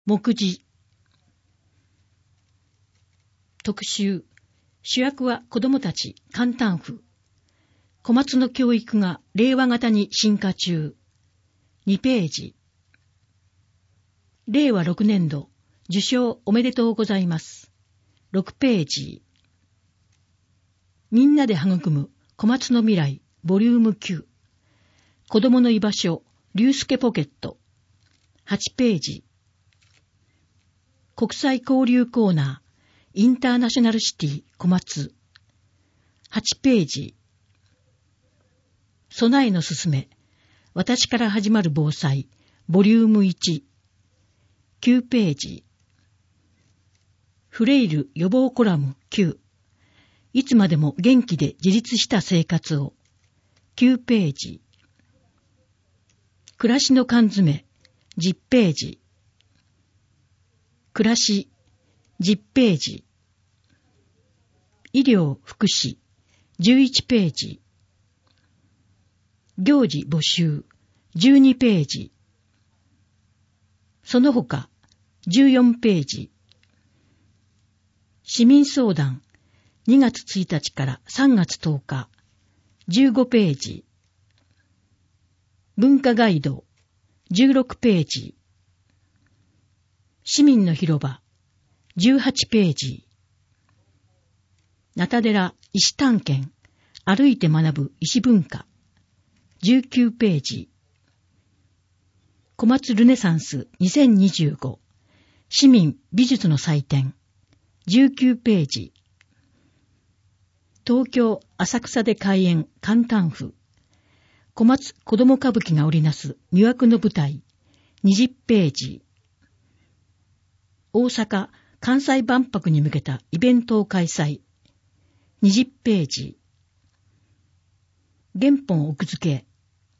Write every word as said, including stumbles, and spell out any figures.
目次特集。主役は子供たち。簡単譜。小松の教育が令和型に進化中。にページ。れいわろくねんど受賞おめでとうございます。ろくページ。みんなで育む小松の未来ボリュームきゅう。子供の居場所龍介ポケット。はちページ。国際交流コーナーインターナショナルシティ小松。はちページ。備えのすすめ私から始まる防災ボリュームいち。きゅうページ。フレイル予防コラムきゅう。いつまでも元気で自立した生活を。きゅうページ。暮らしの缶詰じゅっページ。暮らしじゅっページ。医療福祉じゅういちページ。行事募集じゅうにページ。その他じゅうよんページ。市民相談にがつついたちからさんがつとおかじゅうごページ。文化ガイドじゅうろくページ。市民の広場じゅうはちページ。中寺石探検歩いて学ぶ石文化じゅうきゅうページ。小松ルネサンスにせんにじゅうご市民美術の祭典じゅうきゅうページ。東京浅草で開演簡単譜小松子ども歌舞伎が織りなす魅惑の舞台にじゅうページ。大阪・関西万博に向けたイベントを開催にじゅうページ。原本奥付け